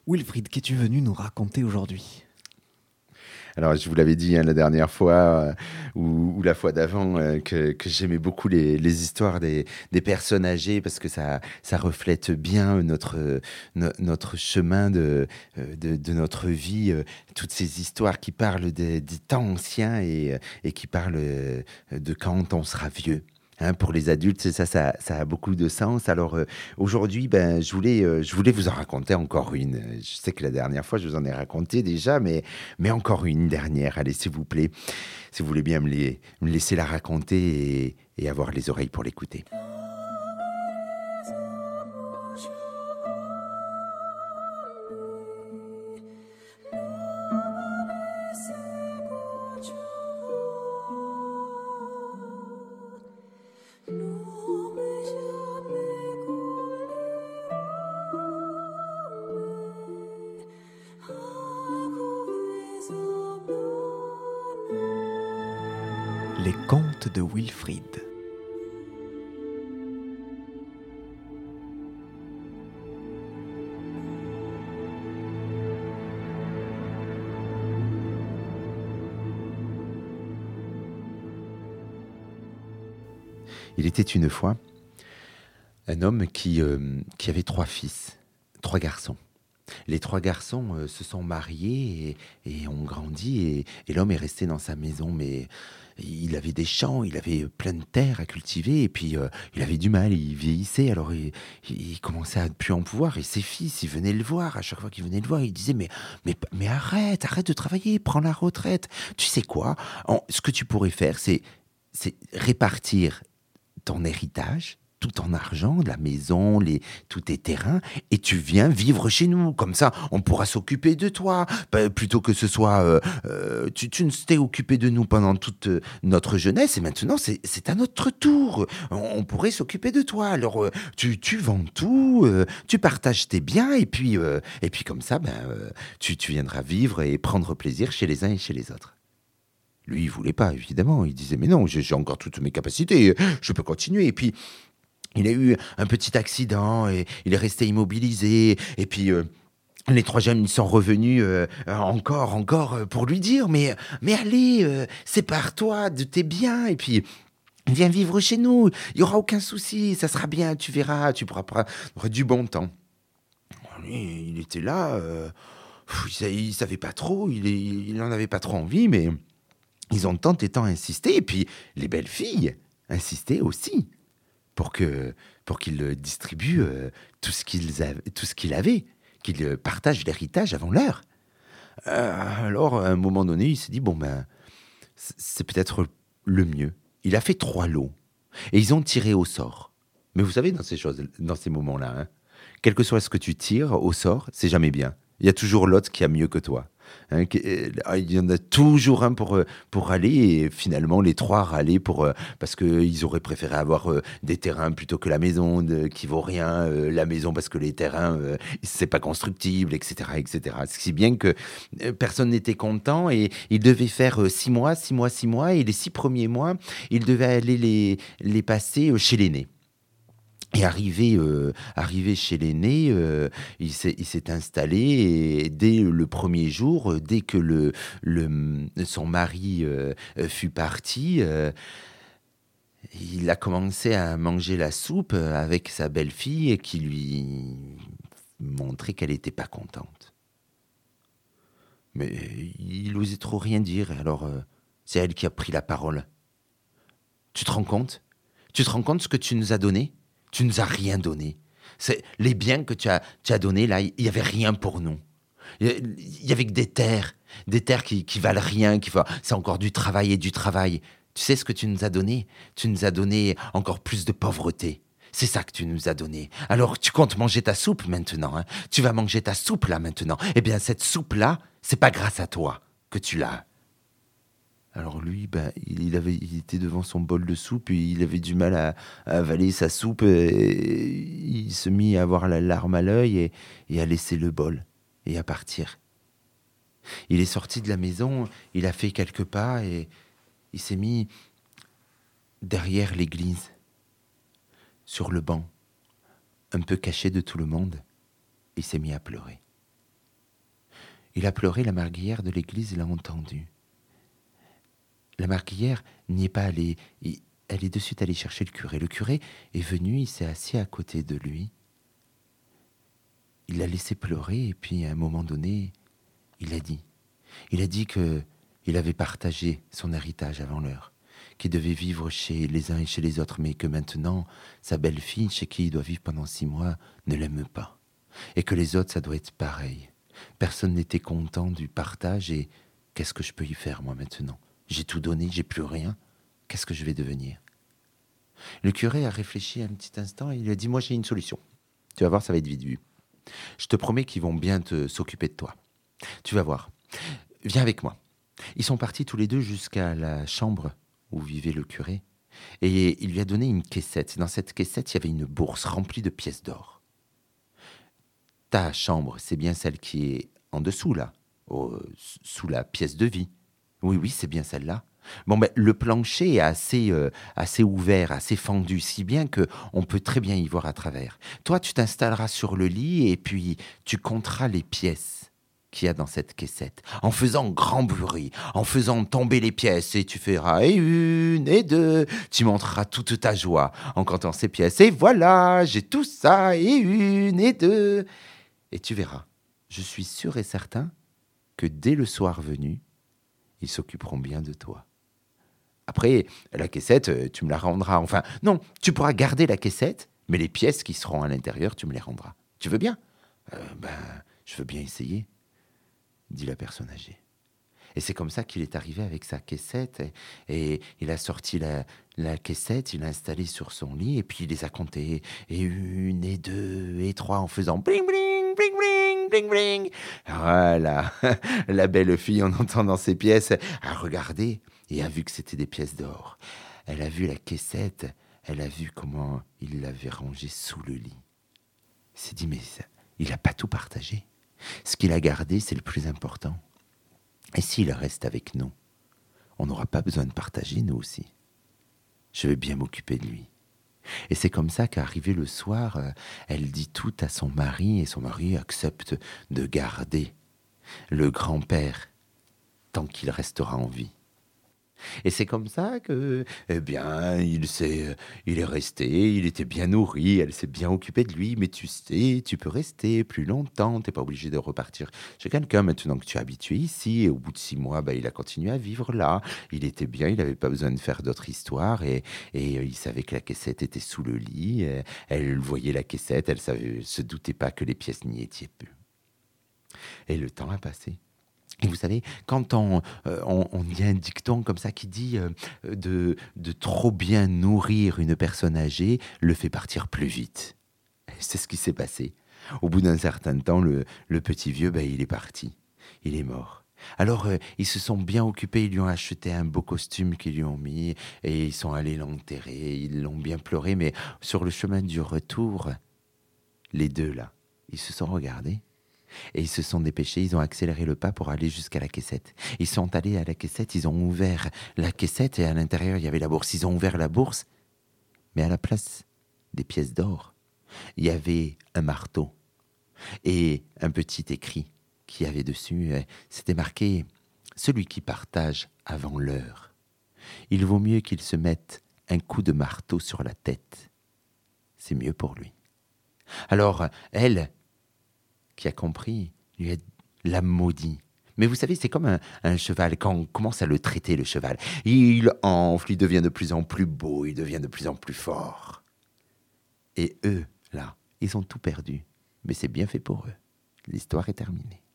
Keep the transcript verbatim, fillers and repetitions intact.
Wilfried, qu'es-tu venu nous raconter aujourd'hui? Alors, je vous l'avais dit hein, la dernière fois euh, ou, ou la fois d'avant euh, que, que j'aimais beaucoup les, les histoires des, des personnes âgées parce que ça, ça reflète bien notre, euh, no- notre chemin de, euh, de, de notre vie. euh, Toutes ces histoires qui parlent des, des temps anciens et, euh, et qui parlent euh, de quand on sera vieux. Hein, pour les adultes, c'est ça, ça, ça a beaucoup de sens. Alors euh, aujourd'hui, ben, je voulais, euh, je voulais vous en raconter encore une. Je sais que la dernière fois, je vous en ai raconté déjà, mais mais encore une dernière, allez, s'il vous plaît, si vous voulez bien me, les- me laisser la raconter et, et avoir les oreilles pour l'écouter. Les contes de Wilfried. Il était une fois un homme qui, euh, qui avait trois fils, trois garçons. Les trois garçons euh, se sont mariés et, et ont grandi et, et l'homme est resté dans sa maison, mais il avait des champs, il avait plein de terre à cultiver et puis euh, il avait du mal, il vieillissait, alors il, il commençait à ne plus en pouvoir et ses fils, ils venaient le voir, à chaque fois qu'ils venaient le voir, ils disaient mais, mais, mais arrête, arrête de travailler, prends la retraite. Tu sais quoi, En- ce que tu pourrais faire, c'est, c'est répartir ton héritage, tout ton argent, la maison, les, tous tes terrains, et tu viens vivre chez nous. Comme ça, on pourra s'occuper de toi. Bah, plutôt que ce soit... euh, euh, tu, tu ne t'es occupé de nous pendant toute euh, notre jeunesse, et maintenant, c'est, c'est à notre tour. On, on pourrait s'occuper de toi. Alors, euh, tu, tu vends tout, euh, tu partages tes biens, et puis, euh, et puis comme ça, ben, euh, tu, tu viendras vivre et prendre plaisir chez les uns et chez les autres. Lui, il voulait pas, évidemment. Il disait, mais non, j'ai j'ai encore toutes mes capacités, je peux continuer. Et puis, il a eu un petit accident et il est resté immobilisé. Et puis, euh, les trois jeunes sont revenus euh, encore, encore euh, pour lui dire, mais, mais allez, euh, sépare-toi de tes biens. Et puis, viens vivre chez nous. Il n'y aura aucun souci, ça sera bien, tu verras, tu pourras prendre du bon temps. Lui, il était là, euh, pff, il, sa- il savait pas trop, il, est- il en avait pas trop envie, mais ils ont tant et tant insisté. Et puis, les belles filles insistaient aussi pour que pour qu'il euh, distribue euh, tout ce qu'ils avaient, tout ce qu'il avait, qu'il euh, partage l'héritage avant l'heure. Euh, alors, à un moment donné, il s'est dit bon ben, c- c'est peut-être le mieux. Il a fait trois lots et ils ont tiré au sort. Mais vous savez, dans ces choses, dans ces moments-là, hein, quel que soit ce que tu tires au sort, c'est jamais bien. Il y a toujours l'autre qui a mieux que toi. Hein, qui- euh, il y en a toujours un pour, euh, pour aller et finalement les trois râlaient pour, euh, parce qu'ils auraient préféré avoir euh, des terrains plutôt que la maison de, qui vaut rien, euh, la maison parce que les terrains, euh, c'est pas constructible, et cetera, et cetera. Si bien que euh, personne n'était content et il devait faire euh, six mois, six mois, six mois et les six premiers mois, il devait aller les, les passer euh, chez l'aîné. Et arrivé, euh, arrivé chez l'aîné, euh, il s'est, il s'est installé et dès le premier jour, euh, dès que le, le, son mari euh, euh, fut parti, euh, il a commencé à manger la soupe euh, avec sa belle-fille qui lui montrait qu'elle n'était pas contente. Mais il n'osait trop rien dire, alors euh, c'est elle qui a pris la parole. Tu te rends compte Tu te rends compte ce que tu nous as donné Tu nous as rien donné. C'est les biens que tu as, tu as donnés, là, il n'y avait rien pour nous. Il y avait que des terres, des terres qui, qui valent rien, qui, va- c'est encore du travail et du travail. Tu sais ce que tu nous as donné Tu nous as donné encore plus de pauvreté. C'est ça que tu nous as donné. Alors tu comptes manger ta soupe maintenant, hein. Tu vas manger ta soupe là maintenant. Eh bien cette soupe là, c'est pas grâce à toi que tu l'as. Alors lui, ben, il, avait, il était devant son bol de soupe et il avait du mal à, à avaler sa soupe. Et il se mit à avoir la larme à l'œil et, et à laisser le bol et à partir. Il est sorti de la maison, il a fait quelques pas et il s'est mis derrière l'église, sur le banc, un peu caché de tout le monde. Il s'est mis à pleurer. Il a pleuré, la marguillière de l'église l'a entendu. La marguillière n'y est pas allée. Elle est de suite allée chercher le curé. Le curé est venu, il s'est assis à côté de lui. Il l'a laissé pleurer et puis à un moment donné, il a dit. Il a dit qu'il avait partagé son héritage avant l'heure, qu'il devait vivre chez les uns et chez les autres, mais que maintenant, sa belle-fille, chez qui il doit vivre pendant six mois, ne l'aime pas. Et que les autres, ça doit être pareil. Personne n'était content du partage et qu'est-ce que je peux y faire moi maintenant ? J'ai tout donné, j'ai plus rien. Qu'est-ce que je vais devenir ? Le curé a réfléchi un petit instant et il a dit « Moi j'ai une solution. Tu vas voir, ça va être vite vu. Je te promets qu'ils vont bien te s'occuper de toi. Tu vas voir. Viens avec moi. » Ils sont partis tous les deux jusqu'à la chambre où vivait le curé et il lui a donné une caissette. Dans cette caissette, il y avait une bourse remplie de pièces d'or. Ta chambre, c'est bien celle qui est en dessous là, au, sous la pièce de vie. Oui, oui, c'est bien celle-là. Bon, ben, le plancher est assez, euh, assez ouvert, assez fendu, si bien qu'on peut très bien y voir à travers. Toi, tu t'installeras sur le lit et puis tu compteras les pièces qu'il y a dans cette caissette, en faisant grand bruit, en faisant tomber les pièces, et tu feras et une, et deux, tu montreras toute ta joie en comptant ces pièces. Et voilà, j'ai tout ça, et une, et deux. Et tu verras, je suis sûr et certain que dès le soir venu, ils s'occuperont bien de toi. Après, la caissette, tu me la rendras. Enfin, non, tu pourras garder la caissette, mais les pièces qui seront à l'intérieur, tu me les rendras. Tu veux bien ? euh, Ben, je veux bien essayer, dit la personne âgée. Et c'est comme ça qu'il est arrivé avec sa caissette. Et, et il a sorti la, la caissette, il l'a installée sur son lit, et puis il les a comptées. Et une, et deux, et trois, en faisant bling, bling, bling, bling, bling, bling. Voilà, la belle fille, en entendant ces pièces, a regardé et a vu que c'était des pièces d'or. Elle a vu la caissette, elle a vu comment il l'avait rangée sous le lit. Il s'est dit, mais ça, il n'a pas tout partagé. Ce qu'il a gardé, c'est le plus important. Et s'il reste avec nous, on n'aura pas besoin de partager, nous aussi. Je vais bien m'occuper de lui. Et c'est comme ça qu'arrivé le soir, elle dit tout à son mari, et son mari accepte de garder le grand-père tant qu'il restera en vie. Et c'est comme ça que, eh bien, il s'est, il est resté, il était bien nourri, elle s'est bien occupée de lui, mais tu sais, tu peux rester plus longtemps, t'es pas obligé de repartir chez quelqu'un maintenant que tu es habitué ici, et au bout de six mois, bah, il a continué à vivre là, il était bien, il n'avait pas besoin de faire d'autres histoires, et, et il savait que la caissette était sous le lit, elle voyait la caissette, elle savait, se doutait pas que les pièces n'y étaient plus. Et le temps a passé. Et vous savez, quand on, euh, on, on dit un dicton comme ça qui dit euh, de, de trop bien nourrir une personne âgée le fait partir plus vite. C'est ce qui s'est passé. Au bout d'un certain temps, le, le petit vieux, ben, il est parti. Il est mort. Alors, euh, ils se sont bien occupés, ils lui ont acheté un beau costume qu'ils lui ont mis et ils sont allés l'enterrer, ils l'ont bien pleuré, mais sur le chemin du retour, les deux là, ils se sont regardés. Et ils se sont dépêchés, ils ont accéléré le pas pour aller jusqu'à la caissette. Ils sont allés à la caissette, ils ont ouvert la caissette et à l'intérieur, il y avait la bourse. Ils ont ouvert la bourse, mais à la place des pièces d'or, il y avait un marteau et un petit écrit qui avait dessus. C'était marqué « Celui qui partage avant l'heure, il vaut mieux qu'il se mette un coup de marteau sur la tête. C'est mieux pour lui. » Alors, elle, qui a compris, lui a l'a maudit. Mais vous savez, c'est comme un, un cheval, quand on commence à le traiter, le cheval, il enfle, il devient de plus en plus beau, il devient de plus en plus fort. Et eux, là, ils ont tout perdu. Mais c'est bien fait pour eux. L'histoire est terminée.